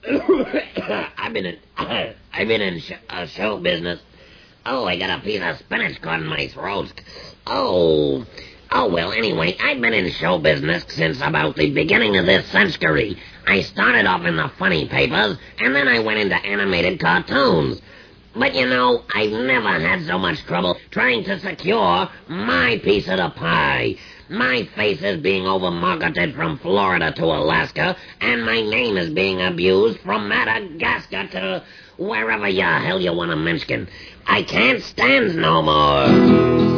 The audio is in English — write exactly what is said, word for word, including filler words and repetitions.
I've been in, I've been in sh- uh, show business. Oh, I got a piece of spinach caught in my throat. Oh, oh, well, anyway, I've been in show business since about the beginning of this century. I started off in the funny papers, and then I went into animated cartoons. But, you know, I've never had so much trouble trying to secure my piece of the pie. My face is being overmarketed from Florida to Alaska, and my name is being abused from Madagascar to wherever the hell you want to mention. I can't stand no more.